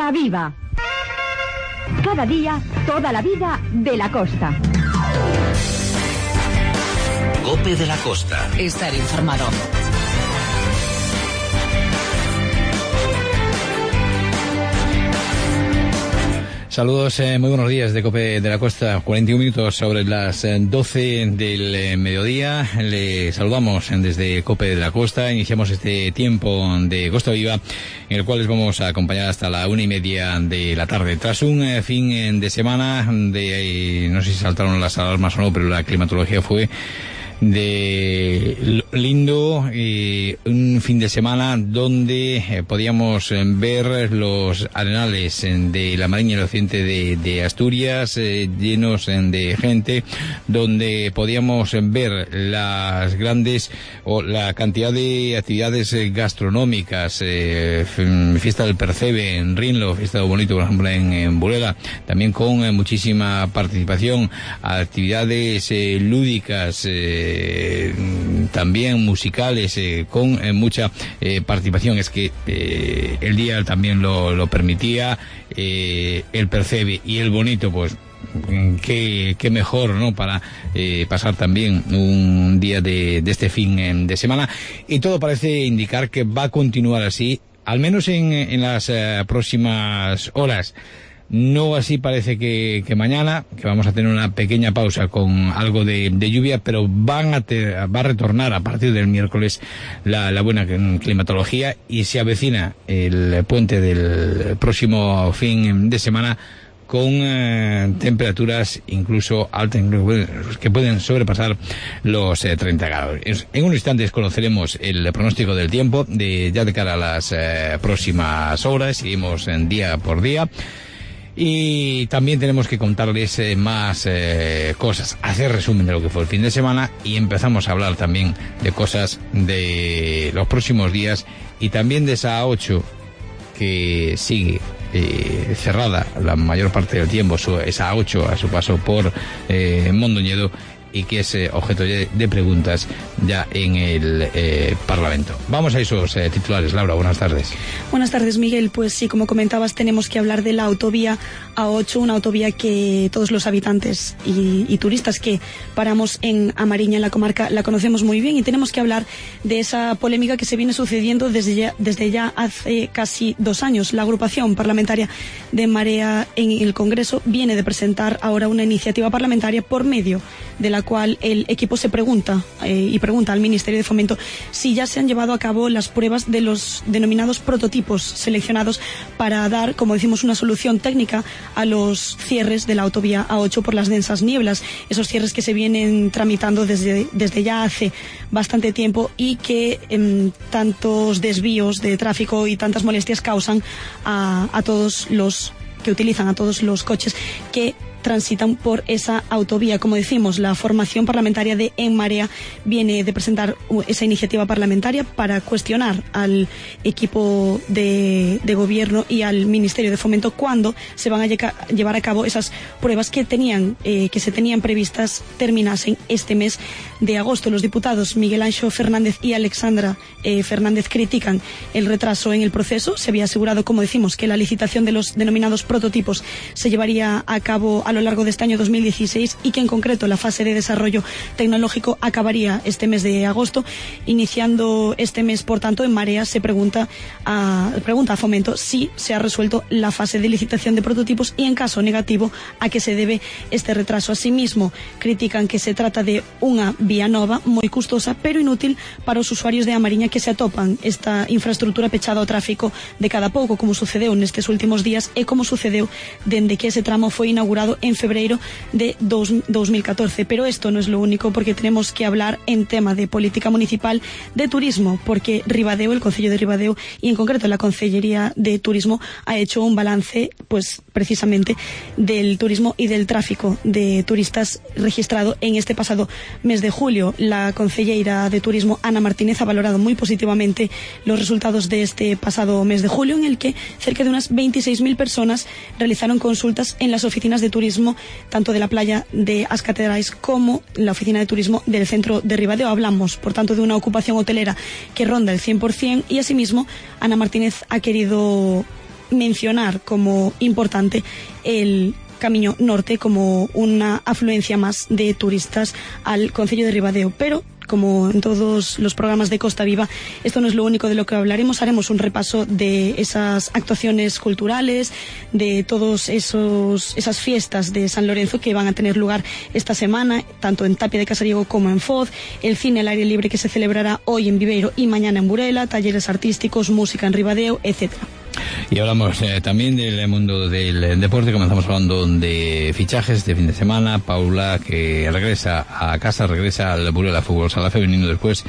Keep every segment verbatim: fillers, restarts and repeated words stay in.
Costa Viva. Cada día, toda la vida de la costa. COPE de la Costa. Estar informado. Saludos, eh, muy buenos días de COPE de la Costa, cuarenta y un minutos sobre las eh, doce del eh, mediodía. Le saludamos desde COPE de la Costa. Iniciamos este tiempo de Costa Viva, en el cual les vamos a acompañar hasta la una y media de la tarde. Tras un eh, fin eh, de semana, de eh, no sé si saltaron las alarmas o no, pero la climatología fue de lindo, eh, un fin de semana donde eh, podíamos eh, ver los arenales eh, de la Mariña y el occidente de, de Asturias eh, llenos eh, de gente, donde podíamos eh, ver las grandes o la cantidad de actividades eh, gastronómicas, eh, fiesta del Percebe en Rinlo, fiesta de Bonito, por ejemplo, en, en Burela, también con eh, muchísima participación, actividades eh, lúdicas, eh, Eh, también musicales, eh, con eh, mucha eh, participación. Es que eh, el día también lo, lo permitía, eh, el Percebe y el Bonito, pues qué, qué mejor, ¿no?, para eh, pasar también un día de, de este fin eh, de semana, y todo parece indicar que va a continuar así, al menos en, en las eh, próximas horas. No así parece que, que mañana, que vamos a tener una pequeña pausa con algo de, de lluvia, pero van a te, va a retornar a partir del miércoles la, la buena climatología, y se avecina el puente del próximo fin de semana con eh, temperaturas incluso altas, que pueden sobrepasar los eh, treinta grados. En unos instantes conoceremos el pronóstico del tiempo de ya de cara a las eh, próximas horas. Seguimos en día por día. Y también tenemos que contarles eh, más eh, cosas, hacer resumen de lo que fue el fin de semana, y empezamos a hablar también de cosas de los próximos días, y también de esa A ocho que sigue eh, cerrada la mayor parte del tiempo, su, esa A ocho a su paso por eh, Mondoñedo, y que es eh, objeto de, de preguntas ya en el eh, Parlamento. Vamos a esos eh, titulares. Laura, buenas tardes. Buenas tardes, Miguel. Pues sí, como comentabas, tenemos que hablar de la autovía A ocho, una autovía que todos los habitantes y, y turistas que paramos en Amariña, en la comarca, la conocemos muy bien, y tenemos que hablar de esa polémica que se viene sucediendo desde ya, desde ya hace casi dos años. La agrupación parlamentaria de Marea en el Congreso viene de presentar ahora una iniciativa parlamentaria por medio de la cual el equipo se pregunta eh, y pregunta al Ministerio de Fomento si ya se han llevado a cabo las pruebas de los denominados prototipos seleccionados para dar, como decimos, una solución técnica a los cierres de la autovía A ocho por las densas nieblas, esos cierres que se vienen tramitando desde, desde ya hace bastante tiempo, y que eh, tantos desvíos de tráfico y tantas molestias causan a, a todos los que utilizan, a todos los coches que transitan por esa autovía. Como decimos, la formación parlamentaria de En Marea viene de presentar esa iniciativa parlamentaria para cuestionar al equipo de, de gobierno y al Ministerio de Fomento cuándo se van a llevar a cabo esas pruebas que tenían eh, que se tenían previstas terminasen este mes de agosto. Los diputados Miguel Anxo Fernández y Alexandra eh, Fernández critican el retraso en el proceso. Se había asegurado, como decimos, que la licitación de los denominados prototipos se llevaría a cabo a lo largo de este año dos mil dieciséis, y que en concreto la fase de desarrollo tecnológico acabaría este mes de agosto. Iniciando este mes, por tanto, En Marea se pregunta a, pregunta a Fomento si se ha resuelto la fase de licitación de prototipos, y en caso negativo, a qué se debe este retraso. Asimismo, critican que se trata de unha vía nova moi custosa pero inútil para os usuarios de Amariña, que se atopan esta infraestructura pechada ao tráfico de cada pouco, como sucedeu nestes últimos días e como sucedeu dende que ese tramo foi inaugurado en febrero de dos mil catorce. Pero esto no es lo único, porque tenemos que hablar en tema de política municipal de turismo, porque Ribadeo, el Concello de Ribadeo, y en concreto la Concellería de Turismo, ha hecho un balance, pues precisamente, del turismo y del tráfico de turistas registrado en este pasado mes de julio. La Concelleira de Turismo, Ana Martínez, ha valorado muy positivamente los resultados de este pasado mes de julio, en el que cerca de unas veintiséis mil personas realizaron consultas en las oficinas de turismo, tanto de la playa de As Catedrais como la oficina de turismo del centro de Ribadeo. Hablamos, por tanto, de una ocupación hotelera que ronda el cien por ciento, y asimismo Ana Martínez ha querido mencionar como importante el Camiño Norte como unha afluencia máis de turistas al concello de Ribadeo, pero como en todos los programas de Costa Viva, esto no es lo único de lo que hablaremos. Haremos un repaso de esas actuaciones culturales, de todos esos esas fiestas de San Lorenzo que van a tener lugar esta semana, tanto en Tapia de Casariego como en Foz, el cine al aire libre que se celebrará hoy en Viveiro y mañana en Burela, talleres artísticos, música en Ribadeo, etcétera. Y hablamos eh, también del mundo del deporte. Comenzamos hablando de fichajes de fin de semana. Paula, que regresa a casa, regresa al Burela Fútbol Sala Femenino después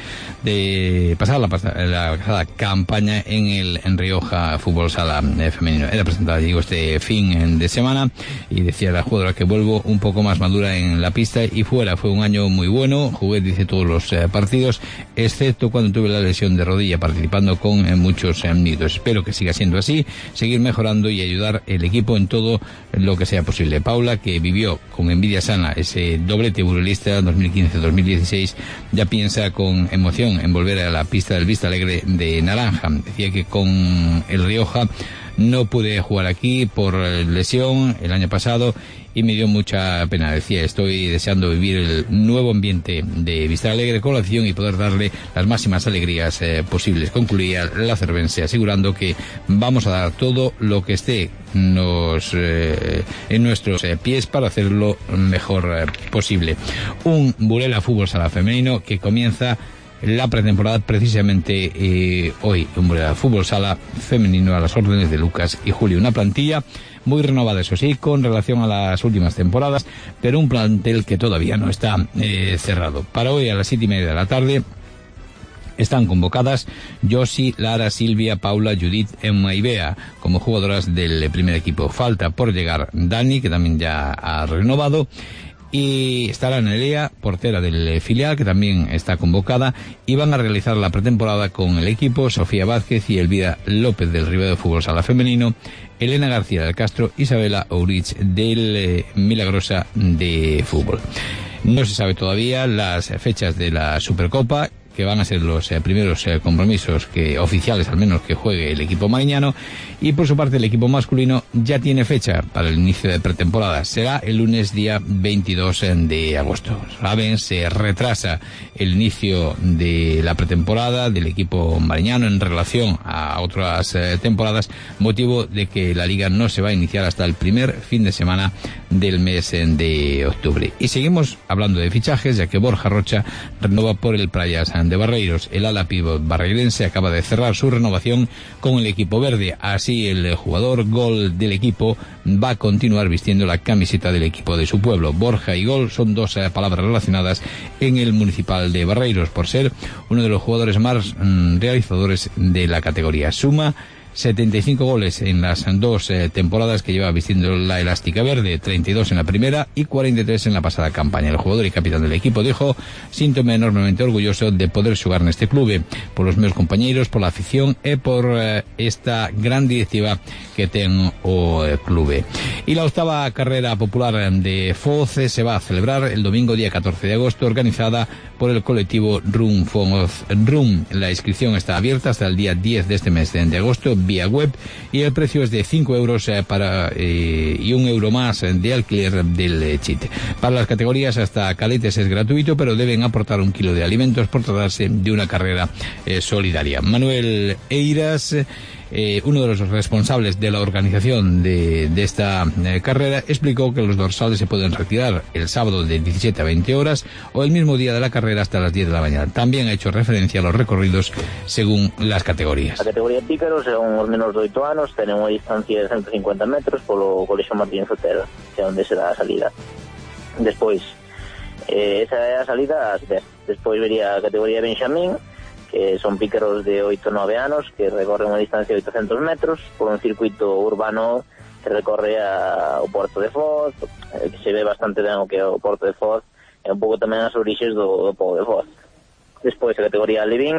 de pasar la, la pasada campaña en el en Rioja Fútbol Sala eh, Femenino. Era presentada, digo, este fin de semana y decía la jugadora que vuelvo un poco más madura en la pista y fuera. Fue un año muy bueno, jugué, dice, todos los eh, partidos, excepto cuando tuve la lesión de rodilla, participando con eh, muchos eh, minutos. Espero que siga siendo así, seguir mejorando y ayudar el equipo en todo lo que sea posible. Paula, que vivió con envidia sana ese doblete burelista dos mil quince dos mil dieciséis, ya piensa con emoción en volver a la pista del Vista Alegre de Naranja. Decía que con el Rioja no pude jugar aquí por lesión el año pasado y me dio mucha pena. Decía, estoy deseando vivir el nuevo ambiente de Vista Alegre con la afición y poder darle las máximas alegrías eh, posibles. Concluía la cervense asegurando que vamos a dar todo lo que esté nos, eh, en nuestros eh, pies para hacerlo mejor eh, posible. Un Burela Fútbol Sala Femenino que comienza la pretemporada precisamente eh, hoy. Un Burela Fútbol Sala Femenino a las órdenes de Lucas y Julio. Una plantilla muy renovada, eso sí, con relación a las últimas temporadas, pero un plantel que todavía no está eh, cerrado. Para hoy a las siete y media de la tarde están convocadas Josi, Lara, Silvia, Paula, Judith, Emma y Bea como jugadoras del primer equipo. Falta por llegar Dani, que también ya ha renovado, y estará Nerea, portera del filial, que también está convocada, y van a realizar la pretemporada con el equipo Sofía Vázquez y Elvira López del Ribadeo Fútbol Sala Femenino, Elena García del Castro, Isabela Ourich del eh, Milagrosa de Fútbol. No se sabe todavía las fechas de la Supercopa, que van a ser los eh, primeros eh, compromisos que oficiales, al menos, que juegue el equipo mariñano, y por su parte el equipo masculino ya tiene fecha para el inicio de pretemporada. Será el lunes día veintidós de agosto. Saben, se retrasa el inicio de la pretemporada del equipo mariñano en relación a otras eh, temporadas, motivo de que la liga no se va a iniciar hasta el primer fin de semana del mes de octubre. Y seguimos hablando de fichajes, ya que Borja Rocha renova por el Praias de Barreiros. El ala pívot barreirense acaba de cerrar su renovación con el equipo verde. Así el jugador gol del equipo va a continuar vistiendo la camiseta del equipo de su pueblo. Borja y gol son dos eh, palabras relacionadas en el municipal de Barreiros por ser uno de los jugadores más mm, realizadores de la categoría. Suma setenta y cinco goles en las dos eh, temporadas que lleva vistiendo la elástica verde, treinta y dos en la primera y cuarenta y tres en la pasada campaña. El jugador y capitán del equipo dijo: síntome enormemente orgulloso de poder xogar neste clube, por os meus compañeiros, por la afición e por eh, esta gran directiva que ten o eh, clube. Y la octava carrera popular de Foz se va a celebrar el domingo día catorce de agosto, organizada por el colectivo Rum Foz Rum. La inscripción está abierta hasta el día diez de este mes de agosto vía web y el precio es de cinco euros eh, para eh, y un euro más de alquiler del eh, chit. Para las categorías hasta caletes es gratuito, pero deben aportar un kilo de alimentos por tratarse de una carrera eh, solidaria. Manuel Eiras, Eh, uno de los responsables de la organización de, de esta eh, carrera, explicó que los dorsales se pueden retirar el sábado de diecisiete a veinte horas o el mismo día de la carrera hasta las diez de la mañana. También ha hecho referencia a los recorridos según las categorías. A categoría pícaros son os menos de oito anos, tenen unha distancia de ciento cincuenta metros polo Colexio Martín Zotero, que é onde será a salida. Despois, eh, esa é a salida ás dez. Despois vería a categoría Benxamín, que son pícaros de oito a nove anos que recorren unha distancia de oitocentos metros por un circuito urbano que recorre a, o Porto de Foz, eh, que se ve bastante ben o que é o Porto de Foz e un pouco tamén as orixes do, do Pobo de Foz. Despois a categoría Levín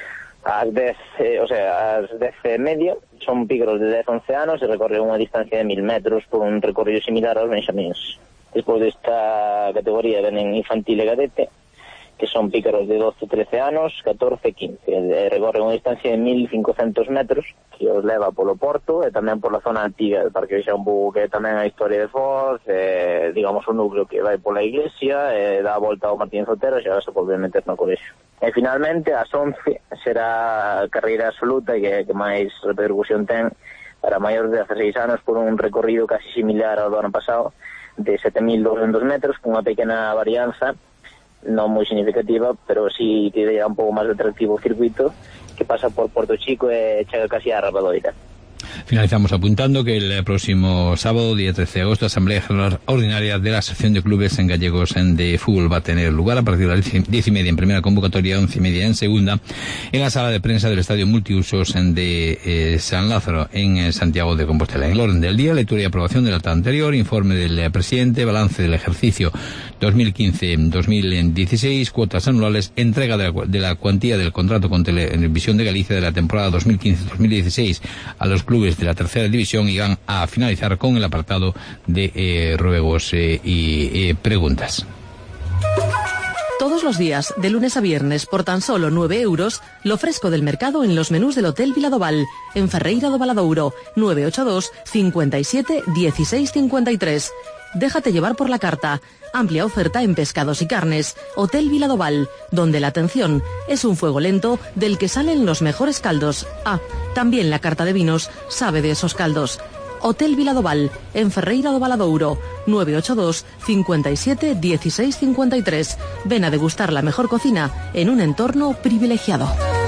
ás dez, eh, o sea, ás dez e media son pícaros de dez a once anos e recorren unha distancia de mil metros por un recorrido similar aos benxamíns. Despois desta categoría venen infantil e cadete, que son pícaros de doce, trece anos, catorce, quince. E recorren unha distancia de mil cincocentos metros que os leva polo Porto e tamén pola zona antiga, para que vexa un pouco que tamén a historia de Foz, eh, digamos o núcleo que vai pola iglesia, e dá a volta ao Martín Zotero e xa se volve a meter no colexio. E finalmente, ás once, será a carreira absoluta que, que máis repercusión ten para maiores de dezaseis anos por un recorrido casi similar ao do ano pasado, de sete mil doscientos metros, con unha pequena varianza, non moi significativa, pero sí que dá un pouco máis de atractivo o circuito, que pasa por Porto Chico e chega casi a Rabadoira. Finalizamos apuntando que el próximo sábado, día trece de agosto, Asamblea General Ordinaria de la Asociación de Clubes en Gallegos de Fútbol va a tener lugar a partir de las diez y media en primera convocatoria, once y media en segunda, en la sala de prensa del Estadio Multiusos de eh, San Lázaro, en eh, Santiago de Compostela. En el orden del día, lectura y aprobación del acta anterior, informe del eh, presidente, balance del ejercicio dos mil quince dos mil dieciséis, cuotas anuales, entrega de la, de la cuantía del contrato con Televisión de Galicia de la temporada dos mil quince dos mil dieciséis a los clubes de la tercera división, y van a finalizar con el apartado de eh, ruegos eh, y eh, preguntas. Todos los días, de lunes a viernes, por tan solo nueve euros, lo fresco del mercado en los menús del Hotel Viladoval, en Ferreira do Valadouro, nueve ocho dos, cincuenta y siete, dieciséis cincuenta y tres. Déjate llevar por la carta. Amplia oferta en pescados y carnes. Hotel Viladoval, donde la atención es un fuego lento del que salen los mejores caldos. Ah, también la carta de vinos sabe de esos caldos. Hotel Viladoval, en Ferreira do Valadouro, nueve ocho dos, cincuenta y siete, dieciséis cincuenta y tres. Ven a degustar la mejor cocina en un entorno privilegiado.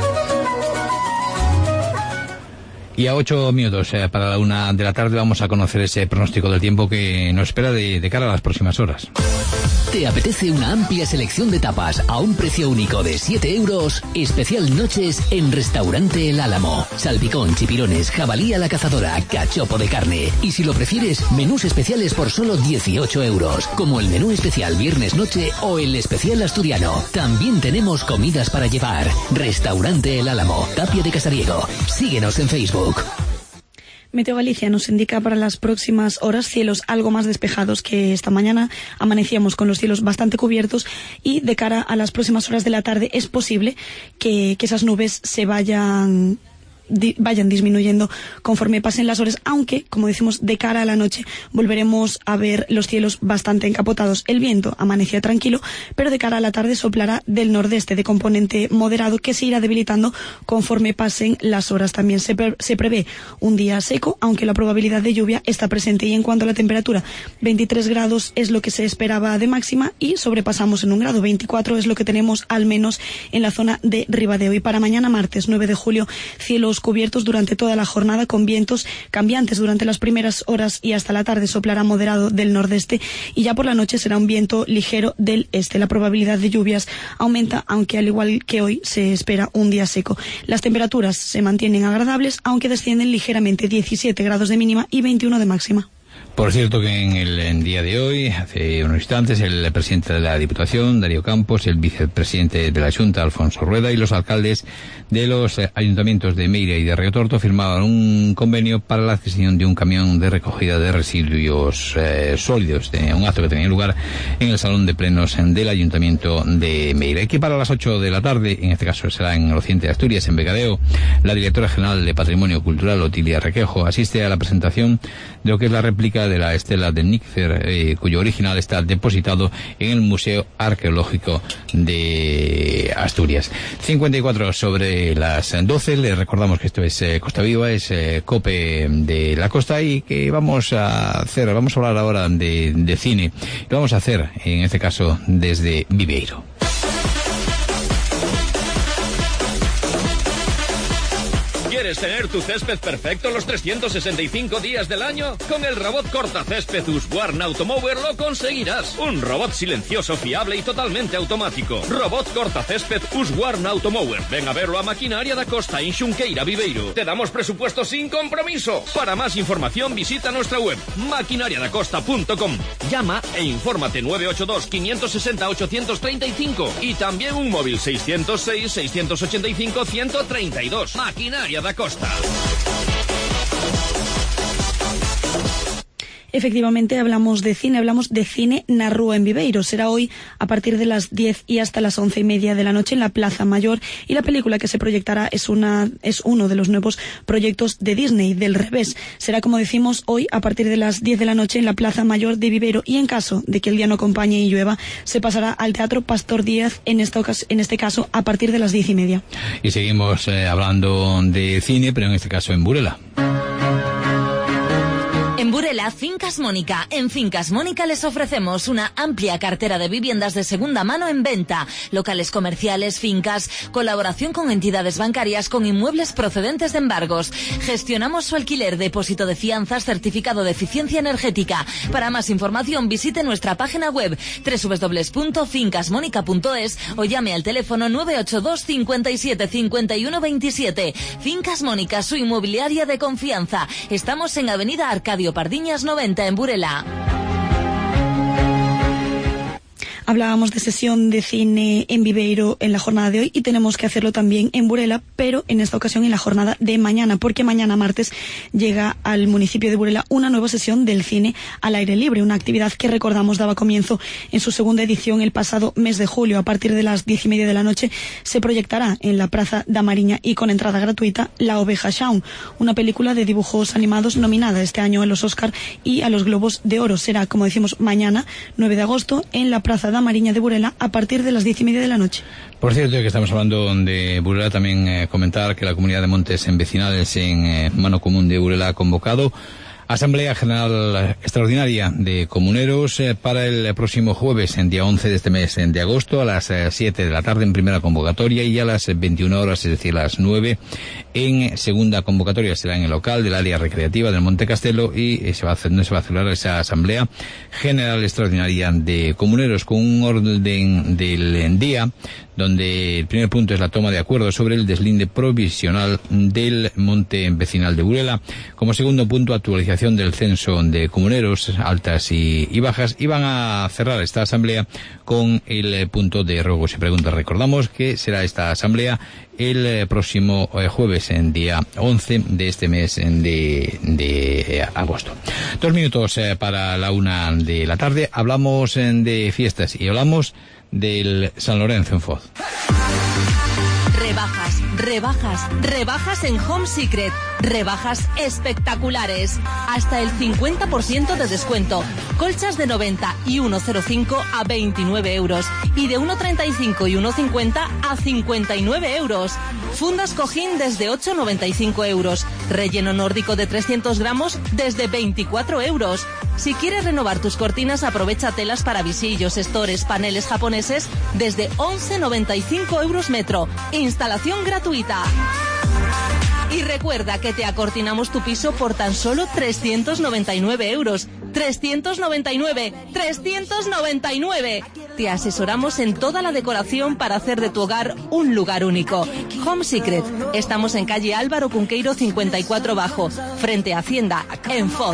Y a ocho minutos eh, para la una de la tarde vamos a conocer ese pronóstico del tiempo que nos espera de, de cara a las próximas horas. ¿Te apetece una amplia selección de tapas a un precio único de siete euros? Especial noches en Restaurante El Álamo. Salpicón, chipirones, jabalí a la cazadora, cachopo de carne. Y si lo prefieres, menús especiales por solo dieciocho euros. Como el menú especial viernes noche o el especial asturiano. También tenemos comidas para llevar. Restaurante El Álamo, Tapia de Casariego. Síguenos en Facebook. Meteo Galicia nos indica para las próximas horas cielos algo más despejados que esta mañana. Amanecíamos con los cielos bastante cubiertos y de cara a las próximas horas de la tarde es posible que, que esas nubes se vayan... Di, vayan disminuyendo conforme pasen las horas, aunque, como decimos, de cara a la noche volveremos a ver los cielos bastante encapotados. El viento amanecía tranquilo, pero de cara a la tarde soplará del nordeste de componente moderado, que se irá debilitando conforme pasen las horas. También se, pre se prevé un día seco, aunque la probabilidad de lluvia está presente. Y en cuanto a la temperatura, veintitrés grados es lo que se esperaba de máxima y sobrepasamos en un grado. veinticuatro es lo que tenemos al menos en la zona de Ribadeo. Y para mañana martes nueve de julio, cielos cubiertos durante toda la jornada, con vientos cambiantes durante las primeras horas y hasta la tarde soplará moderado del nordeste, y ya por la noche será un viento ligero del este. La probabilidad de lluvias aumenta, aunque al igual que hoy se espera un día seco. Las temperaturas se mantienen agradables, aunque descienden ligeramente, diecisiete grados de mínima y veintiuno de máxima. Por cierto que en el en día de hoy, hace unos instantes, el presidente de la Diputación, Darío Campos, el vicepresidente de la Junta, Alfonso Rueda, y los alcaldes de los eh, ayuntamientos de Meira y de Río Torto firmaban un convenio para la adquisición de un camión de recogida de residuos eh, sólidos, de un acto que tenía lugar en el Salón de Plenos del Ayuntamiento de Meira. Y que para las ocho de la tarde, en este caso será en el occidente de Asturias, en Becadeo, la directora general de Patrimonio Cultural, Otilia Requejo, asiste a la presentación de lo que es la réplica de la estela de Níxer, eh, cuyo original está depositado en el Museo Arqueológico de Asturias. cincuenta y cuatro sobre las doce, les recordamos que esto es eh, Costa Viva, es eh, COPE de la Costa, y que vamos a hacer, vamos a hablar ahora de, de cine. Lo vamos a hacer, en este caso, desde Viveiro. ¿Quieres tener tu césped perfecto los trescientos sesenta y cinco días del año? Con el robot cortacésped Husqvarna Automower lo conseguirás. Un robot silencioso, fiable y totalmente automático. Robot cortacésped Husqvarna Automower. Ven a verlo a Maquinaria da Costa, en Xunqueira, Viveiro. Te damos presupuesto sin compromiso. Para más información visita nuestra web maquinaria da costa punto com. Llama e infórmate nueve ocho dos, cinco seis cero, ocho tres cinco y también un móvil seis cero seis, seis ocho cinco, uno cero tres dos. Maquinaria da Costa. Efectivamente, hablamos de cine, hablamos de cine na Rúa en Viveiro. Será hoy a partir de las diez y hasta las once y media de la noche en la Plaza Mayor, y la película que se proyectará es una es uno de los nuevos proyectos de Disney, Del Revés. Será, como decimos, hoy a partir de las diez de la noche en la Plaza Mayor de Viveiro, y en caso de que el día no acompañe y llueva, se pasará al Teatro Pastor Díaz, en, esta ocas en este caso a partir de las diez y media. Y seguimos eh, hablando de cine, pero en este caso en Burela. En Burela, Fincas Mónica. En Fincas Mónica les ofrecemos una amplia cartera de viviendas de segunda mano en venta, locales comerciales, fincas, colaboración con entidades bancarias con inmuebles procedentes de embargos. Gestionamos su alquiler, depósito de fianzas, certificado de eficiencia energética. Para más información visite nuestra página web doble u doble u doble u punto fincas mónica punto es o llame al teléfono nueve ocho dos, cincuenta y siete, cincuenta y uno veintisiete. Fincas Mónica, su inmobiliaria de confianza. Estamos en Avenida Arcadio Pardiñas noventa en Burela. Hablábamos de sesión de cine en Viveiro en la jornada de hoy, y tenemos que hacerlo también en Burela, pero en esta ocasión en la jornada de mañana, porque mañana martes llega al municipio de Burela una nueva sesión del cine al aire libre, una actividad que, recordamos, daba comienzo en su segunda edición el pasado mes de julio. A partir de las diez y media de la noche se proyectará en la Praza da Mariña, y con entrada gratuita, La Oveja Shaun, una película de dibujos animados nominada este año a los Oscar y a los Globos de Oro. Será, como decimos, mañana nueve de agosto en la Praza da Mariña de Burela a partir de las diez y media de la noche. Por cierto, que estamos hablando de Burela, también eh, comentar que la Comunidad de Montes en Vecinales en eh, Mano Común de Burela ha convocado Asamblea General Extraordinaria de Comuneros eh, para el próximo jueves, en día once de este mes de agosto, a las eh, siete de la tarde en primera convocatoria, y a las veintiuna horas, es decir, las nueve, en segunda convocatoria. Será en el local del área recreativa del Monte Castelo, y eh, se va a hacer, no se va a celebrar esa Asamblea General Extraordinaria de Comuneros, con un orden del día donde el primer punto es la toma de acuerdo sobre el deslinde provisional del monte vecinal de Burela. Como segundo punto, actualización del censo de comuneros, altas y, y bajas. Y van a cerrar esta asamblea con el punto de ruegos y preguntas. Recordamos que será esta asamblea el próximo eh, jueves, en día once de este mes de, de eh, agosto. Dos minutos eh, para la una de la tarde. Hablamos eh, de fiestas y hablamos del San Lorenzo en Foz. Rebajas, rebajas, rebajas en Home Secret. Rebajas espectaculares. Hasta el cincuenta por ciento de descuento. Colchas de noventa y uno coma cero cinco a veintinueve euros. Y de uno coma treinta y cinco y uno coma cincuenta a cincuenta y nueve euros. Fundas cojín desde ocho coma noventa y cinco euros. Relleno nórdico de trescientos gramos desde veinticuatro euros. Si quieres renovar tus cortinas, aprovecha telas para visillos, estores, paneles japoneses desde once coma noventa y cinco euros metro. Instalación gratuita. Y recuerda que te acortinamos tu piso por tan solo trescientos noventa y nueve euros. trescientos noventa y nueve, trescientos noventa y nueve. Te asesoramos en toda la decoración para hacer de tu hogar un lugar único. Home Secret. Estamos en calle Álvaro Cunqueiro cincuenta y cuatro Bajo, frente a Hacienda, en Foz.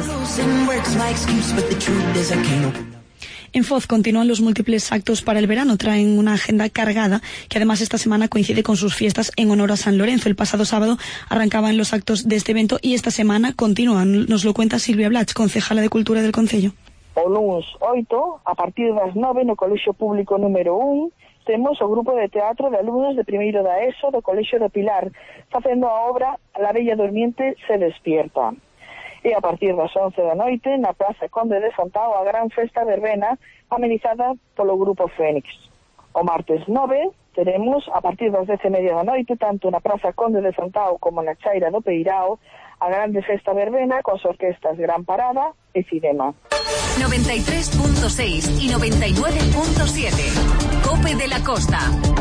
En Foz continúan los múltiples actos para el verano. Traen una agenda cargada, que además esta semana coincide con sus fiestas en honor a San Lorenzo. El pasado sábado arrancaban los actos de este evento y esta semana continúan. Nos lo cuenta Silvia Blach, concejala de Cultura del Concello. O lunes oito, a partir das nove, no Colexio Público número un, temos o grupo de teatro de alumnos de primeiro da ESO do Colexio do Pilar, facendo a obra La Bella Durmiente se despierta. E a partir das once da noite, na Praza Conde de Fontao, a gran festa verbena amenizada polo Grupo Fénix. O martes nove, teremos, a partir das dez e media da noite, tanto na Praza Conde de Fontao como na Chaira do Peirao, a grande festa verbena con orquestas Gran Parada e Cinema. noventa y tres punto seis y noventa y nueve punto siete. Cope de la Costa.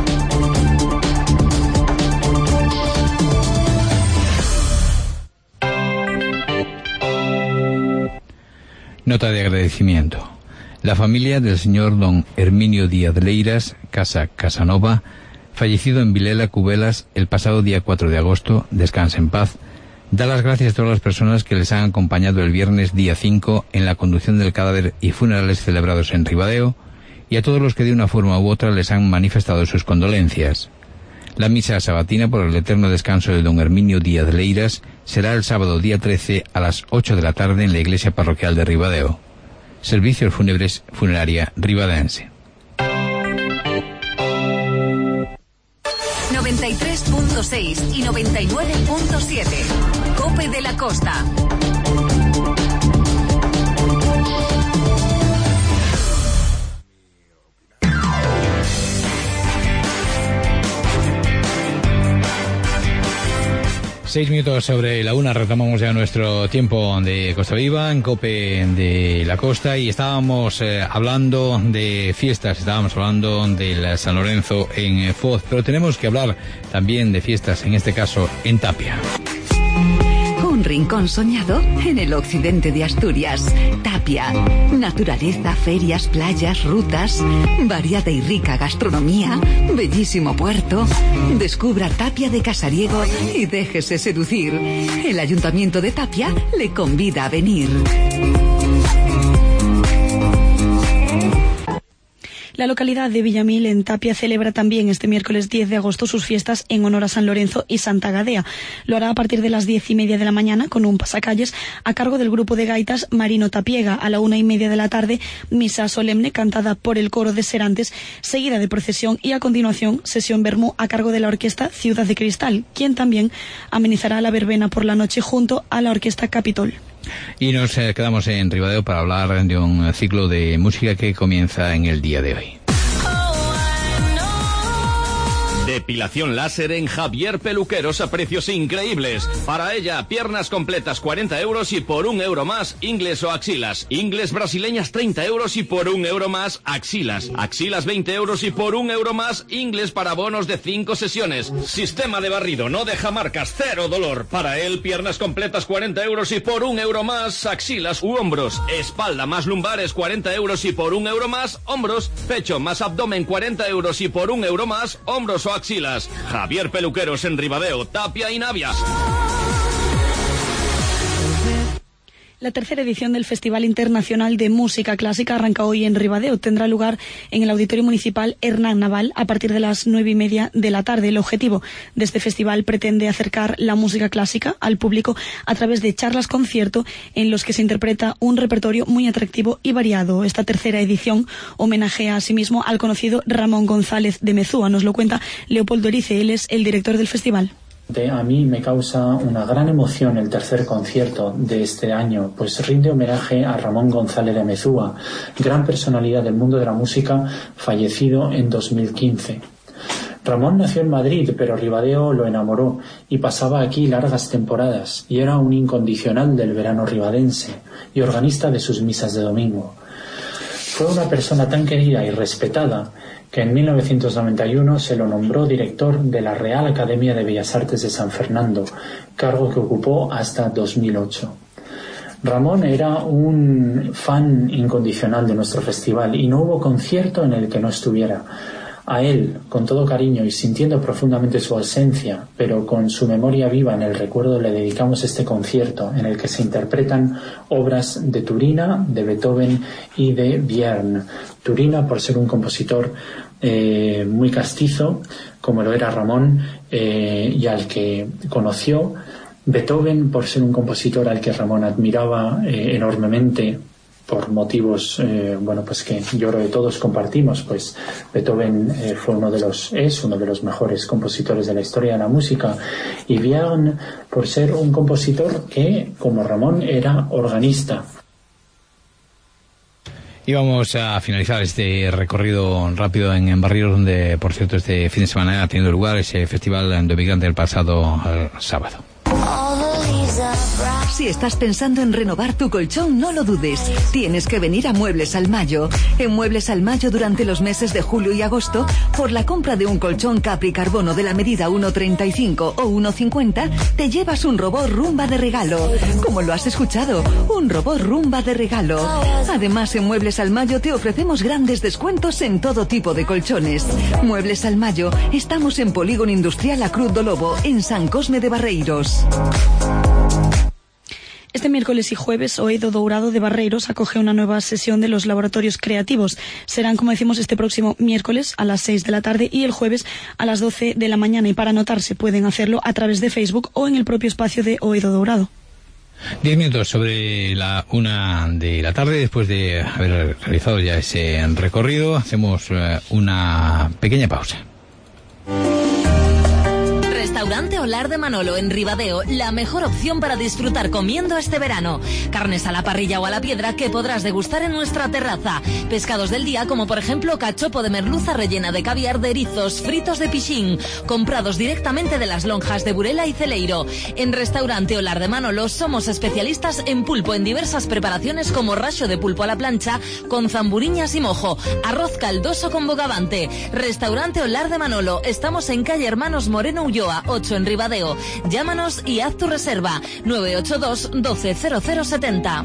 Nota de agradecimiento. La familia del señor don Herminio Díaz Leiras, Casa Casanova, fallecido en Vilela, Cubelas, el pasado día cuatro de agosto, descanse en paz, da las gracias a todas las personas que les han acompañado el viernes día cinco en la conducción del cadáver y funerales celebrados en Ribadeo, y a todos los que de una forma u otra les han manifestado sus condolencias. La misa sabatina por el eterno descanso de don Herminio Díaz Leiras será el sábado día trece a las ocho de la tarde en la iglesia parroquial de Ribadeo. Servicios fúnebres Funeraria Ribadense. noventa y tres punto seis y noventa y nueve punto siete. Cope de la Costa. Seis minutos sobre la una, retomamos ya nuestro tiempo de Costa Viva, en Cope de la Costa, y estábamos eh, hablando de fiestas, estábamos hablando del San Lorenzo en Foz, pero tenemos que hablar también de fiestas, en este caso en Tapia. Un rincón soñado en el occidente de Asturias. Tapia. Naturaleza, ferias, playas, rutas, variada y rica gastronomía, bellísimo puerto. Descubra Tapia de Casariego y déjese seducir. El Ayuntamiento de Tapia le convida a venir. La localidad de Villamil, en Tapia, celebra también este miércoles diez de agosto sus fiestas en honor a San Lorenzo y Santa Gadea. Lo hará a partir de las diez y media de la mañana con un pasacalles a cargo del grupo de gaitas Marino Tapiega. A la una y media de la tarde, misa solemne cantada por el coro de Serantes, seguida de procesión, y a continuación sesión vermú a cargo de la orquesta Ciudad de Cristal, quien también amenizará la verbena por la noche junto a la orquesta Capitol. Y nos eh, quedamos en Ribadeo para hablar de un ciclo de música que comienza en el día de hoy. Depilación láser en Javier Peluqueros a precios increíbles. Para ella, piernas completas cuarenta euros y por un euro más, ingles o axilas. Ingles brasileñas treinta euros y por un euro más, axilas. Axilas veinte euros y por un euro más, ingles para bonos de cinco sesiones. Sistema de barrido, no deja marcas, cero dolor. Para él, piernas completas cuarenta euros y por un euro más, axilas u hombros. Espalda más lumbares cuarenta euros y por un euro más, hombros. Pecho más abdomen cuarenta euros y por un euro más, hombros o axilas. Javier Peluqueros en Ribadeo, Tapia y Navia. La tercera edición del Festival Internacional de Música Clásica arranca hoy en Ribadeo. Tendrá lugar en el Auditorio Municipal Hernán Naval a partir de las nueve y media de la tarde. El objetivo de este festival pretende acercar la música clásica al público a través de charlas concierto en los que se interpreta un repertorio muy atractivo y variado. Esta tercera edición homenajea asimismo al conocido Ramón González de Mezúa. Nos lo cuenta Leopoldo Erice, él es el director del festival. A mí me causa una gran emoción el tercer concierto de este año, pues rinde homenaje a Ramón González de Mezúa, gran personalidad del mundo de la música, fallecido en dos mil quince. Ramón nació en Madrid, pero Ribadeo lo enamoró y pasaba aquí largas temporadas, y era un incondicional del verano ribadense y organista de sus misas de domingo. Fue una persona tan querida y respetada que en mil novecientos noventa y uno se lo nombró director de la Real Academia de Bellas Artes de San Fernando, cargo que ocupó hasta dos mil ocho. Ramón era un fan incondicional de nuestro festival y no hubo concierto en el que no estuviera. A él, con todo cariño y sintiendo profundamente su ausencia, pero con su memoria viva en el recuerdo, le dedicamos este concierto en el que se interpretan obras de Turina, de Beethoven y de Vierne. Turina por ser un compositor eh, muy castizo, como lo era Ramón, eh, y al que conoció. Beethoven por ser un compositor al que Ramón admiraba eh, enormemente, por motivos eh, bueno pues que yo creo que todos compartimos, pues Beethoven eh, fue uno de los es uno de los mejores compositores de la historia de la música, y Vierne por ser un compositor que, como Ramón, era organista. Y vamos a finalizar este recorrido rápido en, en Barrios, donde, por cierto, este fin de semana ha tenido lugar ese festival de migrante el pasado el sábado. Si estás pensando en renovar tu colchón, no lo dudes. Tienes que venir a Muebles al Mayo. En Muebles al Mayo, durante los meses de julio y agosto, por la compra de un colchón Capri Carbono de la medida uno treinta y cinco o uno cincuenta, te llevas un robot Rumba de regalo. Como lo has escuchado, un robot Rumba de regalo. Además, en Muebles al Mayo te ofrecemos grandes descuentos en todo tipo de colchones. Muebles al Mayo, estamos en Polígono Industrial A Cruz do Lobo, en San Cosme de Barreiros. Este miércoles y jueves, Oedo Dourado de Barreiros acoge una nueva sesión de los laboratorios creativos. Serán, como decimos, este próximo miércoles a las seis de la tarde y el jueves a las doce de la mañana. Y para anotarse pueden hacerlo a través de Facebook o en el propio espacio de Oedo Dourado. Diez minutos sobre la una de la tarde, después de haber realizado ya ese recorrido, hacemos una pequeña pausa. Restaurante Olar de Manolo en Ribadeo, la mejor opción para disfrutar comiendo este verano. Carnes a la parrilla o a la piedra que podrás degustar en nuestra terraza. Pescados del día como por ejemplo cachopo de merluza rellena de caviar de erizos, fritos de pichín, comprados directamente de las lonjas de Burela y Celeiro. En Restaurante Olar de Manolo somos especialistas en pulpo en diversas preparaciones como racho de pulpo a la plancha con zamburiñas y mojo, arroz caldoso con bogavante. Restaurante Olar de Manolo, estamos en calle Hermanos Moreno Ulloa ocho en Ribadeo. Llámanos y haz tu reserva nueve ocho dos doce cero cero setenta.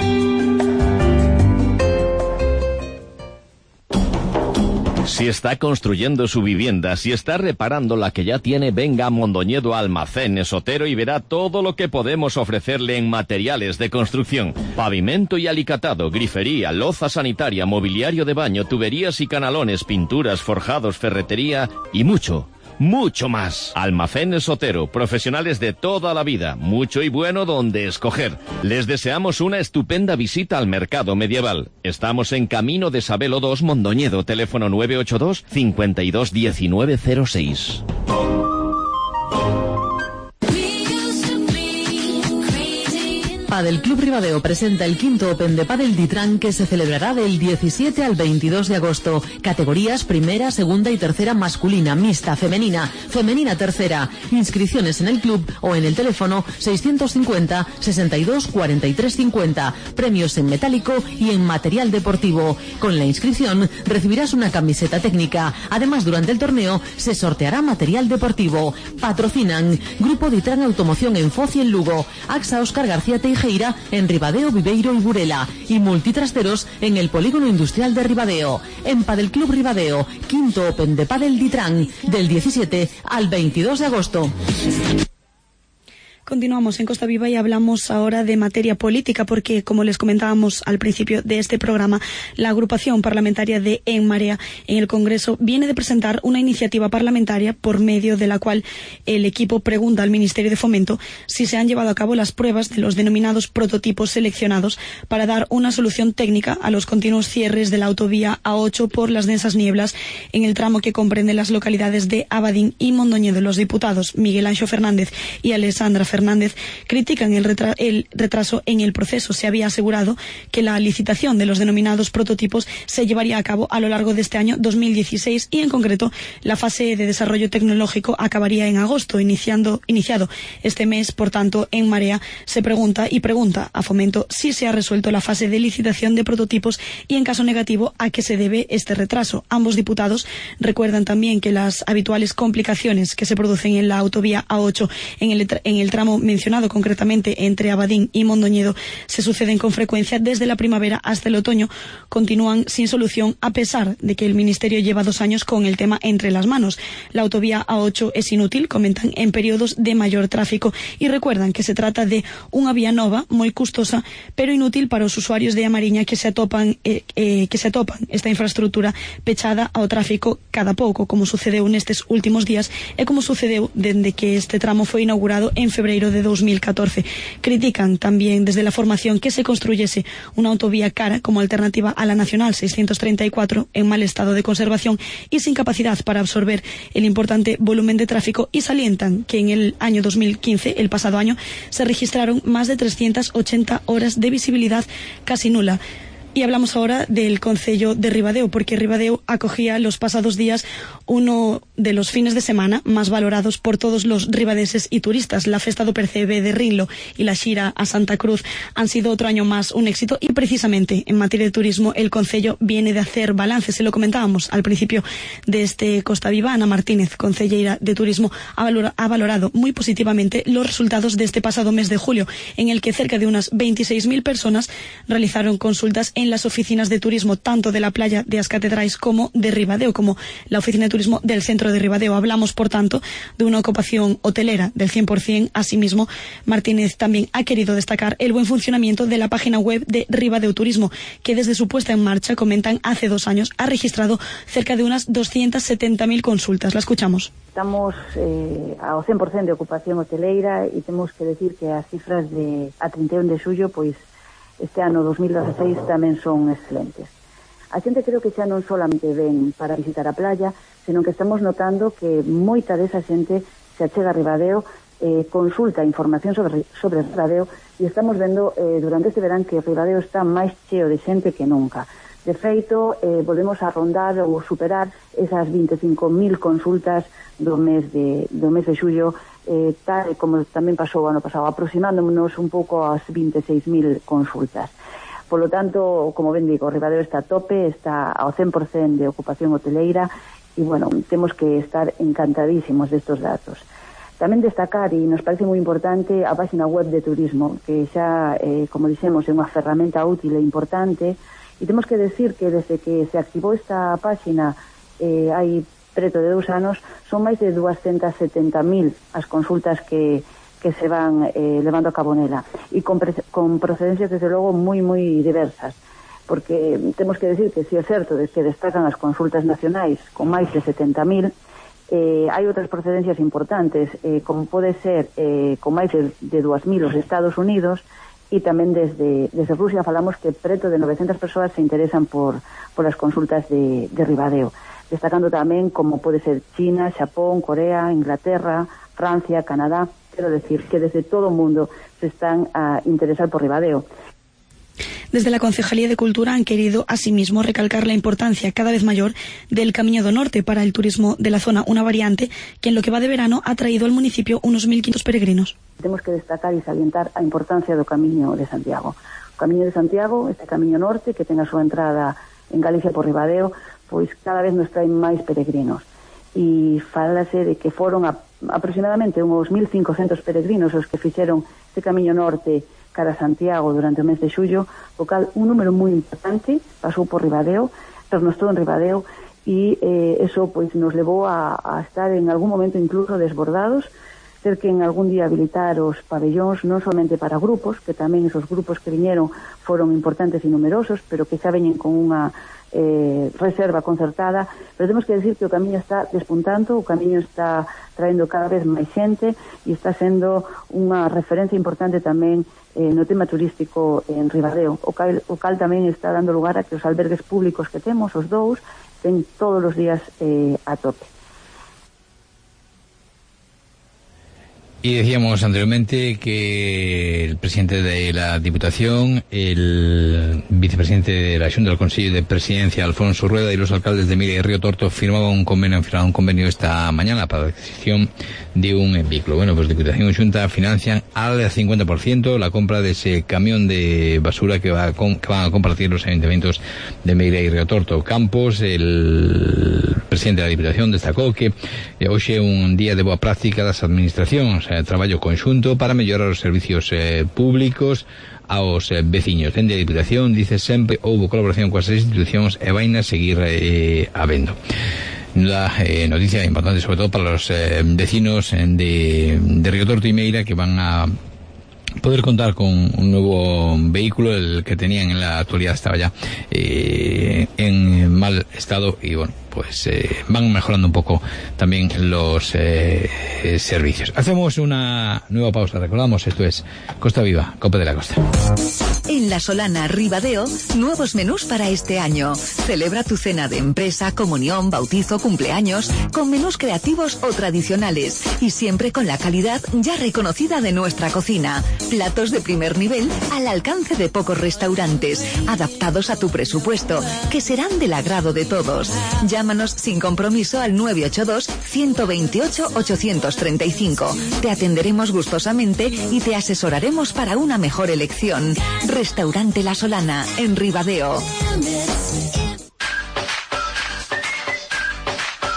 Si está construyendo su vivienda, si está reparando la que ya tiene, venga a Mondoñedo Almacenes Sotero y verá todo lo que podemos ofrecerle en materiales de construcción. Pavimento y alicatado, grifería, loza sanitaria, mobiliario de baño, tuberías y canalones, pinturas, forjados, ferretería y mucho, mucho más. Almacenes Sotero, profesionales de toda la vida, mucho y bueno donde escoger. Les deseamos una estupenda visita al mercado medieval. Estamos en Camino de Sabelo dos, Mondoñedo, teléfono nueve ocho dos, cincuenta y dos, diecinueve cero seis. Padel Club Ribadeo presenta el quinto Open de Padel Ditran que se celebrará del diecisiete al veintidós de agosto. Categorías primera, segunda y tercera masculina, mixta, femenina, femenina tercera. Inscripciones en el club o en el teléfono seiscientos cincuenta, sesenta y dos, cuarenta y tres cincuenta. Premios en metálico y en material deportivo. Con la inscripción recibirás una camiseta técnica. Además, durante el torneo se sorteará material deportivo. Patrocinan Grupo Ditran Automoción en Foz y en Lugo, AXA Óscar García Teijeira en Ribadeo, Viveiro y Burela y Multitrasteros en el Polígono Industrial de Ribadeo. En Padel Club Ribadeo, quinto Open de Padel Ditran del diecisiete al veintidós de agosto. Continuamos en Costa Viva y hablamos ahora de materia política porque, como les comentábamos al principio de este programa, la agrupación parlamentaria de En Marea en el Congreso viene de presentar una iniciativa parlamentaria por medio de la cual el equipo pregunta al Ministerio de Fomento si se han llevado a cabo las pruebas de los denominados prototipos seleccionados para dar una solución técnica a los continuos cierres de la autovía A ocho por las densas nieblas en el tramo que comprende las localidades de Abadín y Mondoñedo. Los diputados Miguel Anxo Fernández y Alessandra Fernández Fernández critican el, retra el retraso en el proceso. Se había asegurado que la licitación de los denominados prototipos se llevaría a cabo a lo largo de este año dos mil dieciséis y, en concreto, la fase de desarrollo tecnológico acabaría en agosto, iniciando, iniciado este mes. Por tanto, En Marea se pregunta y pregunta a Fomento si se ha resuelto la fase de licitación de prototipos y, en caso negativo, a qué se debe este retraso. Ambos diputados recuerdan también que las habituales complicaciones que se producen en la autovía A ocho en el, en el tramo mencionado concretamente entre Abadín y Mondoñedo se suceden con frecuencia desde la primavera hasta el otoño, continúan sin solución a pesar de que el Ministerio lleva dos años con el tema entre las manos. La autovía A ocho es inútil, comentan, en periodos de mayor tráfico y recuerdan que se trata de unha vía nova moi custosa pero inútil para os usuarios de A Mariña que se atopan eh, eh, que se atopan esta infraestructura pechada ao tráfico cada pouco, como sucedeu nestes últimos días e como sucedeu dende que este tramo foi inaugurado en febreiro de dos mil catorce. Critican también desde la formación que se construyese una autovía cara como alternativa a la Nacional seiscientos treinta y cuatro en mal estado de conservación y sin capacidad para absorber el importante volumen de tráfico y salientan que en el año dos mil quince, el pasado año, se registraron más de trescientas ochenta horas de visibilidad casi nula. Y hablamos ahora del concello de Ribadeo, porque Ribadeo acogía los pasados días uno de los fines de semana más valorados por todos los ribadeses y turistas. La Festa do Percebe de Rinlo y la Xira a Santa Cruz han sido otro año más un éxito y precisamente en materia de turismo el concello viene de hacer balance. Se lo comentábamos al principio de este Costa Viva. Ana Martínez, concellera de Turismo, ha, valor ha valorado muy positivamente los resultados de este pasado mes de julio, en el que cerca de unas veintiséis mil personas realizaron consultas en las oficinas de turismo tanto de la playa de As Catedrais como de Ribadeo, como la oficina de turismo del centro de Ribadeo. Hablamos, por tanto, de una ocupación hotelera del cien por ciento. Asimismo, Martínez también ha querido destacar el buen funcionamiento de la página web de Ribadeo Turismo, que desde su puesta en marcha, comentan, hace dos años, ha registrado cerca de unas doscientas setenta mil consultas. La escuchamos. Estamos eh, ao cen por cento de ocupación hoteleira e temos que decir que as cifras de a trinta e un de xullo, pois este ano dos mil dieciséis tamén son excelentes. A xente creo que xa non solamente ven para visitar a playa, senón que estamos notando que moita desa xente se achega a Ribadeo, eh, consulta información sobre, sobre Ribadeo, e estamos vendo eh, durante este verán que Ribadeo está máis cheo de xente que nunca. De feito, eh, volvemos a rondar ou superar esas vinte e cinco mil consultas do mes de, do mes de xullo, eh, tal como tamén pasou o ano pasado, aproximándonos un pouco ás vinte e seis mil consultas. Por lo tanto, como ben digo, Ribadeo está a tope, está ao cen por cento de ocupación hoteleira e, bueno, temos que estar encantadísimos destos datos. Tamén destacar, e nos parece moi importante, a página web de turismo, que xa, eh, como dixemos, é unha ferramenta útil e importante. E temos que decir que desde que se activou esta páxina eh, hai preto de dous anos, son máis de doscientas setenta mil as consultas que, que se van eh, levando a cabo nela, e con, pre, con procedencias desde logo moi moi diversas, porque temos que decir que si é certo de que destacan as consultas nacionais con máis de setenta mil, eh, hai outras procedencias importantes, eh, como pode ser eh, con máis de, de dúas mil os Estados Unidos, e tamén desde, desde Rusia falamos que preto de novecentas persoas se interesan por, por as consultas de, de Ribadeo, destacando tamén como pode ser China, Xapón, Corea, Inglaterra, Francia, Canadá. Quero decir que desde todo o mundo se están a interesar por Ribadeo. Desde la Concejalía de Cultura han querido asimismo recalcar la importancia cada vez mayor del Camiño do Norte para el turismo de la zona, una variante que en lo que va de verano ha traído al municipio unos mil quinientos peregrinos. Temos que destacar e salientar a importancia do Camiño de Santiago. O Camiño de Santiago, este Camiño Norte, que ten a súa entrada en Galicia por Ribadeo, pois cada vez nos traen máis peregrinos. E falase de que foron a, aproximadamente uns mil cincocentos peregrinos os que fixeron este Camiño Norte cara a Santiago durante o mes de xullo, o cal un número moi importante pasou por Ribadeo, pernostou en Ribadeo, e eh, eso pois nos levou a, a estar en algún momento incluso desbordados, ter que en algún día habilitar os pabellóns non somente para grupos, que tamén esos grupos que viñeron foron importantes e numerosos, pero que xa veñen con unha eh, reserva concertada, pero temos que decir que o camiño está despuntando, o camiño está traendo cada vez máis xente e está sendo unha referencia importante tamén eh, no tema turístico en Ribadeo, o cal, o cal tamén está dando lugar a que os albergues públicos que temos, os dous, ten todos os días eh, a tope. Y decíamos anteriormente que el presidente de la Diputación, el vicepresidente de la Junta del Consejo de Presidencia, Alfonso Rueda, y los alcaldes de Mira y Río Torto firmaban un convenio, han firmado un convenio esta mañana para la adquisición de un vehículo. Bueno, pues Diputación y Junta financian al cincuenta por ciento la compra de ese camión de basura que, va a, que van a compartir los ayuntamientos de Mira y Río Torto. Campos, el presidente de la Diputación, destacó que hoy es un día de boa práctica das administracións, eh, traballo conxunto para mellorar os servicios eh, públicos aos eh, veciños. Dende a Diputación dice sempre houbo colaboración coas institucións e vaina seguir eh, habendo. La eh, noticia importante sobre todo para los eh, vecinos de, de Río Torto y Meira, que van a poder contar con un nuevo vehículo. El que tenían en la actualidad estaba ya eh, en mal estado y bueno, pues eh, van mejorando un poco también los eh, servicios. Hacemos una nueva pausa. Recordamos, esto es Costa Viva, Cope de la Costa. En La Solana, Ribadeo, nuevos menús para este año. Celebra tu cena de empresa, comunión, bautizo, cumpleaños, con menús creativos o tradicionales y siempre con la calidad ya reconocida de nuestra cocina. Platos de primer nivel al alcance de pocos restaurantes, adaptados a tu presupuesto, que serán del agrado de todos. Llámanos sin compromiso al nueve ocho dos, uno dos ocho, ocho tres cinco. Te atenderemos gustosamente y te asesoraremos para una mejor elección. Restaurante La Solana, en Ribadeo.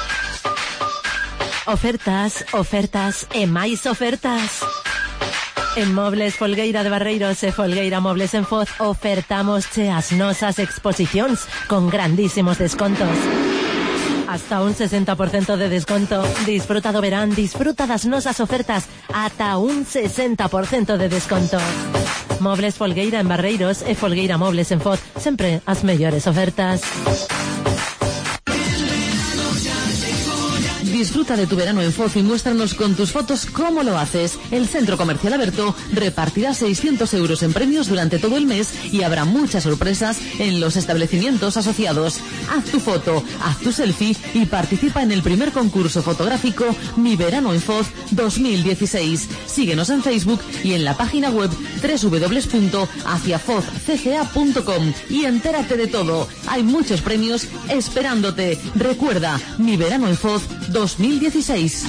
Ofertas, ofertas e máis ofertas. En Mobles Folgueira de Barreiros e Folgueira Mobles en Foz ofertamos che as nosas exposicións con grandísimos descontos. Hasta un sesenta por ciento de desconto. Disfruta do verán, disfruta das nosas ofertas ata un sesenta por ciento de desconto. Mobles Folgueira en Barreiros e Folgueira Mobles en Foz, sempre as mellores ofertas. Disfruta de tu verano en Foz y muéstranos con tus fotos cómo lo haces. El Centro Comercial Aberto repartirá seiscientos euros en premios durante todo el mes y habrá muchas sorpresas en los establecimientos asociados. Haz tu foto, haz tu selfie y participa en el primer concurso fotográfico Mi Verano en Foz dos mil dieciséis. Síguenos en Facebook y en la página web doble u doble u doble u punto hacia foz c c a punto com y entérate de todo. Hay muchos premios esperándote. Recuerda, Mi Verano en Foz dos mil dieciséis.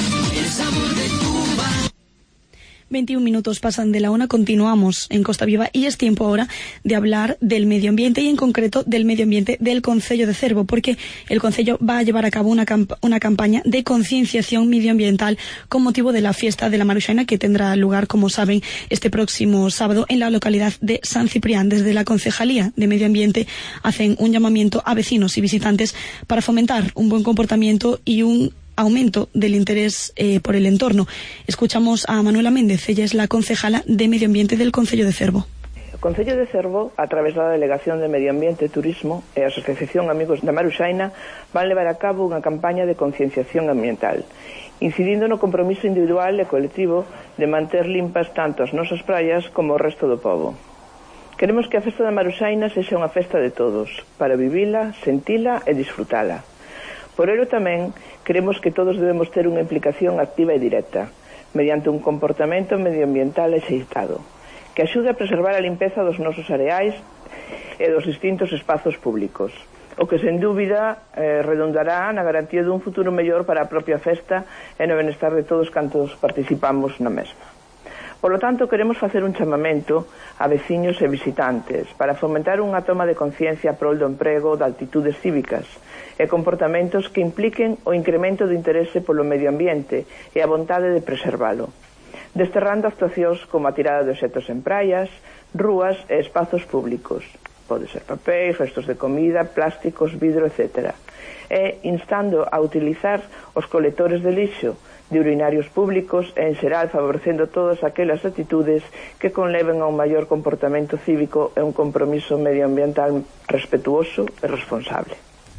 veintiún minutos pasan de la una, continuamos en Costa Viva y es tiempo ahora de hablar del medio ambiente y en concreto del medio ambiente del Concello de Cervo, porque el Concello va a llevar a cabo una, camp una campaña de concienciación medioambiental con motivo de la fiesta de la Maruxaina que tendrá lugar, como saben, este próximo sábado en la localidad de San Ciprián. Desde la Concejalía de Medio Ambiente hacen un llamamiento a vecinos y visitantes para fomentar un buen comportamiento y un aumento del interés eh, por el entorno. Escuchamos a Manuela Méndez, ella es la concejala de Medio Ambiente del Concello de Cervo. O Concello de Cervo, a través da Delegación de Medio Ambiente e Turismo e a Asociación Amigos da Maruxaina, van levar a cabo unha campaña de concienciación ambiental, incidindo no compromiso individual e colectivo de manter limpas tanto as nosas praias como o resto do pobo. Queremos que a festa da Maruxaina sexa unha festa de todos, para vivila, sentila e disfrutala. Por ello tamén creemos que todos debemos ter unha implicación activa e directa, mediante un comportamento medioambiental axeitado, que axude a preservar a limpeza dos nosos areais e dos distintos espazos públicos, o que sen dúbida eh, redundará na garantía dun futuro mellor para a propia festa e no benestar de todos cantos participamos na mesma. Por lo tanto, queremos facer un chamamento a veciños e visitantes para fomentar unha toma de conciencia prol do emprego de altitudes cívicas e comportamentos que impliquen o incremento do interese polo medio ambiente e a vontade de preservalo, desterrando actuacións como a tirada de obxectos en praias, rúas e espazos públicos. Pode ser papel, restos de comida, plásticos, vidro, etcétera. E instando a utilizar os colectores de lixo de urinarios públicos e, en xeral, favorecendo todas aquelas actitudes que conleven a un maior comportamento cívico e un compromiso medioambiental respetuoso e responsable.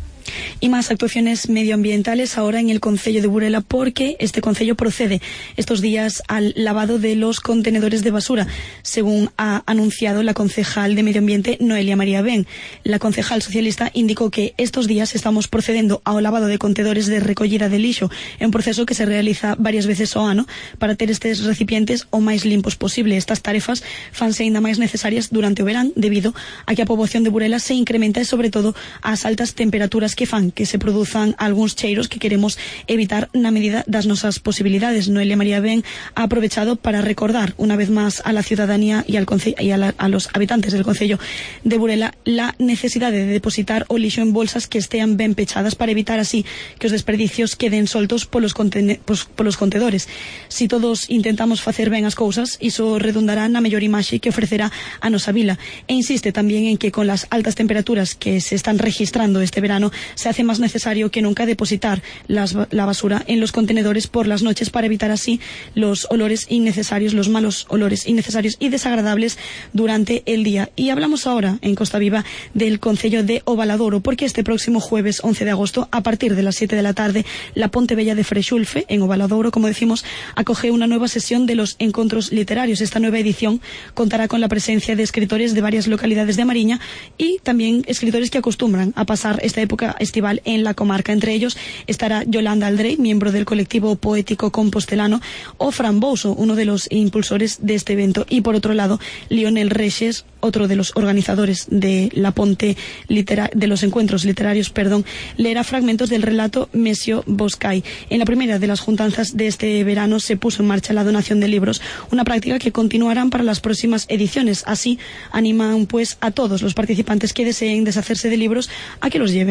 Y más actuaciones medioambientales ahora en el Concello de Burela, porque este concello procede estos días al lavado de los contenedores de basura, según ha anunciado la concejal de Medio Ambiente Noelia María Ben. La concejal socialista indicó que estos días estamos procedendo ao lavado de contenedores de recollida de lixo, en un proceso que se realiza varias veces ao ano para ter estes recipientes o máis limpos posible. Estas tarefas fanse ainda máis necesarias durante o verán, debido a que a poboación de Burela se incrementa e, sobre todo, as altas temperaturas que fan que se produzan algúns cheiros que queremos evitar na medida das nosas posibilidades. Noelia María Ben ha aprovechado para recordar una vez más a la ciudadanía y, al y a, la, a los habitantes del Concello de Burela la necesidade de depositar o lixo en bolsas que estean ben pechadas para evitar así que os desperdicios queden soltos polos, polos, polos contedores. Si todos intentamos facer ben as cousas, iso redundará na mellor imaxe que ofrecerá a nosa vila. E insiste tamén en que con las altas temperaturas que se están registrando este verano se hace más necesario que nunca depositar las, la basura en los contenedores por las noches para evitar así los olores innecesarios, los malos olores innecesarios y desagradables durante el día. Y hablamos ahora en Costa Viva del Concello de Ovaladoro, porque este próximo jueves once de agosto, a partir de las siete de la tarde, la Ponte Bella de Freixulfe, en Ovaladoro, como decimos, acoge una nueva sesión de los encontros literarios. Esta nueva edición contará con la presencia de escritores de varias localidades de Mariña y también escritores que acostumbran a pasar esta época estival en la comarca. Entre ellos estará Yolanda Aldrey, miembro del colectivo poético compostelano, o Fran Bouso, uno de los impulsores de este evento. Y por otro lado, Lionel Reyes, otro de los organizadores de la Ponte litera de los encuentros literarios, perdón, leerá fragmentos del relato Mesio Boscay. En la primera de las juntanzas de este verano se puso en marcha la donación de libros, una práctica que continuarán para las próximas ediciones. Así animan pues a todos los participantes que deseen deshacerse de libros a que los lleven.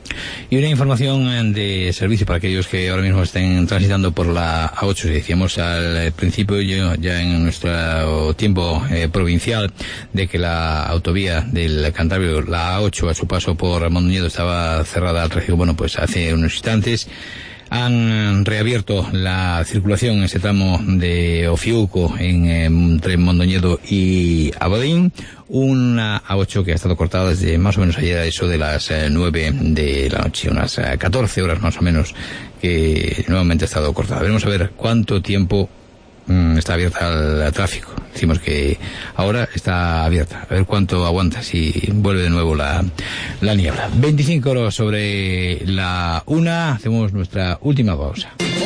Y una información de servicio para aquellos que ahora mismo estén transitando por la A ocho. Decíamos al principio, yo, ya en nuestro tiempo eh, provincial, de que la autovía del Cantábrico, la A ocho, a su paso por Mondoñedo estaba cerrada al tráfico. Bueno, pues hace unos instantes han reabierto la circulación en ese tramo de Ofiuco en, entre Mondoñedo y Abadín, una A ocho que ha estado cortada desde más o menos ayer a eso de las eh, nueve de la noche, unas eh, catorce horas más o menos que nuevamente ha estado cortada. Veremos a ver cuánto tiempo mmm, está abierta al, al tráfico. Decimos que ahora está abierta, a ver cuánto aguanta si vuelve de nuevo la, la niebla. veinticinco horas sobre la una, hacemos nuestra última pausa.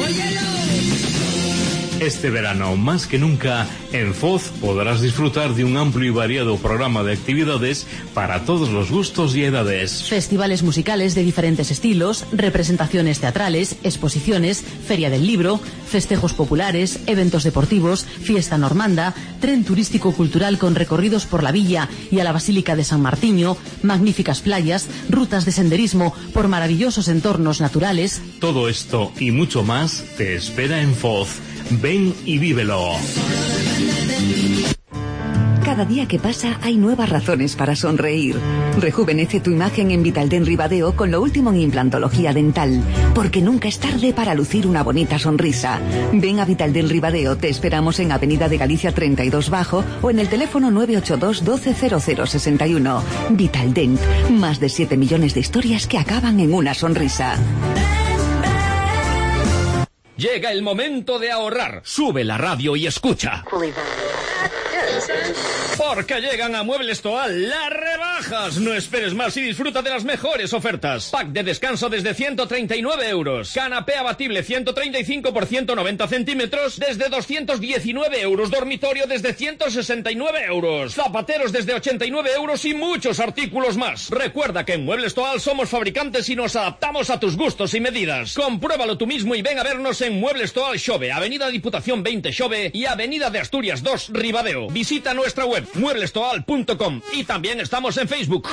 Este verano, más que nunca, en Foz podrás disfrutar de un amplio y variado programa de actividades para todos los gustos y edades. Festivales musicales de diferentes estilos, representaciones teatrales, exposiciones, feria del libro, festejos populares, eventos deportivos, fiesta normanda, tren turístico cultural con recorridos por la villa y a la Basílica de San Martiño, magníficas playas, rutas de senderismo por maravillosos entornos naturales. Todo esto y mucho más te espera en Foz. Ven y vívelo. Cada día que pasa hay nuevas razones para sonreír. Rejuvenece tu imagen en Vitaldent Ribadeo con lo último en implantología dental, porque nunca es tarde para lucir una bonita sonrisa. Ven a Vitaldent Ribadeo, te esperamos en Avenida de Galicia treinta y dos Bajo o en el teléfono nueve ocho dos doce cero cero sesenta y uno. Vitaldent, más de siete millones de historias que acaban en una sonrisa. Llega el momento de ahorrar. Sube la radio y escucha. Porque llegan a Muebles Toal las rebajas. No esperes más y disfruta de las mejores ofertas. Pack de descanso desde ciento treinta y nueve euros. Canapé abatible ciento treinta y cinco por ciento noventa centímetros desde doscientos diecinueve euros. Dormitorio desde ciento sesenta y nueve euros. Zapateros desde ochenta y nueve euros y muchos artículos más. Recuerda que en Muebles Toal somos fabricantes y nos adaptamos a tus gustos y medidas. Compruébalo tú mismo y ven a vernos en Muebles Toal Xove, Avenida Diputación veinte Xove y Avenida de Asturias dos Ribadeo. Visita nuestra web muebles toal punto com y también estamos en Facebook.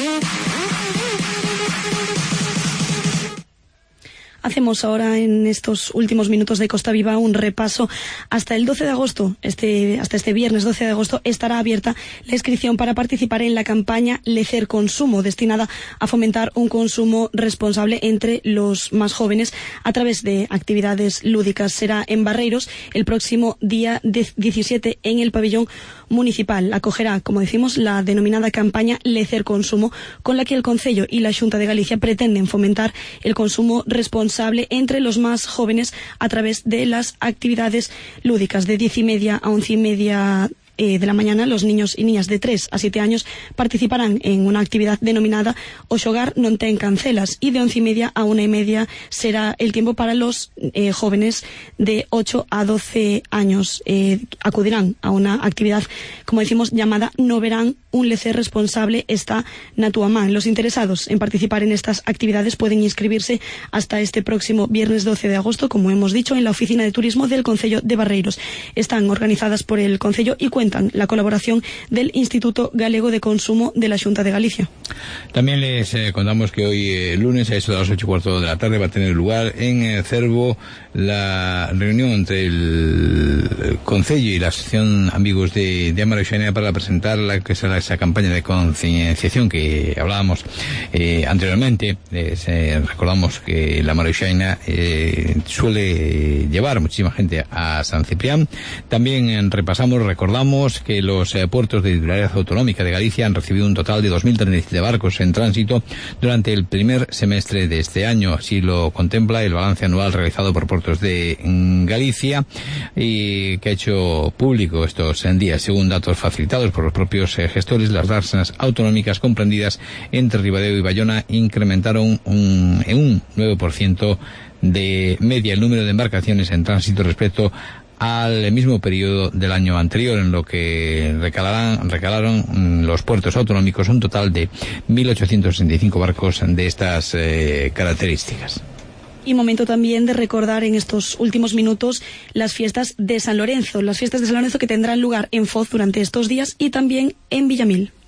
Hacemos ahora en estos últimos minutos de Costa Viva un repaso. Hasta el doce de agosto, este, hasta este viernes doce de agosto, estará abierta la inscripción para participar en la campaña Lecer Consumo, destinada a fomentar un consumo responsable entre los más jóvenes a través de actividades lúdicas. Será en Barreiros el próximo día diecisiete en el pabellón municipal. Acogerá, como decimos, la denominada campaña Lecer Consumo, con la que el Concello y la Xunta de Galicia pretenden fomentar el consumo responsable entre los más jóvenes a través de las actividades lúdicas. De diez y media a once y media Eh, de la mañana, los niños y niñas de tres a siete años participarán en una actividad denominada O Xogar non ten cancelas, y de once y media a una y media será el tiempo para los eh, jóvenes de ocho a doce años. Eh, acudirán a una actividad, como decimos, llamada No verán un lecer responsable está na túa man. Los interesados en participar en estas actividades pueden inscribirse hasta este próximo viernes doce de agosto, como hemos dicho, en la Oficina de Turismo del Concello de Barreiros. Están organizadas por el Concello y cuentan la colaboración del Instituto Galego de Consumo de la Xunta de Galicia. También les eh, contamos que hoy eh, lunes a eso de las ocho y cuarto de la tarde va a tener lugar en eh, Cervo la reunión entre el, el Concello y la Asociación Amigos de, de Amareixaina para presentar la que será esa campaña de concienciación que hablábamos eh, anteriormente. Eh, se, recordamos que la Amareixaina eh, suele llevar muchísima gente a San Ciprián. También eh, repasamos, recordamos que los eh, puertos de titularidad autonómica de Galicia han recibido un total de dos mil treinta y siete barcos en tránsito durante el primer semestre de este año. Así lo contempla el balance anual realizado por Puertos de Galicia y que ha hecho público estos en días. Según datos facilitados por los propios eh, gestores, las dársenas autonómicas comprendidas entre Ribadeo y Bayona incrementaron un, en un nueve por ciento de media el número de embarcaciones en tránsito respecto al mismo periodo del año anterior, en lo que recalaron, recalaron los puertos autonómicos un total de mil ochocientos sesenta y cinco barcos de estas eh, características. Y momento también de recordar en estos últimos minutos las fiestas de San Lorenzo, las fiestas de San Lorenzo que tendrán lugar en Foz durante estos días y también en Villamil.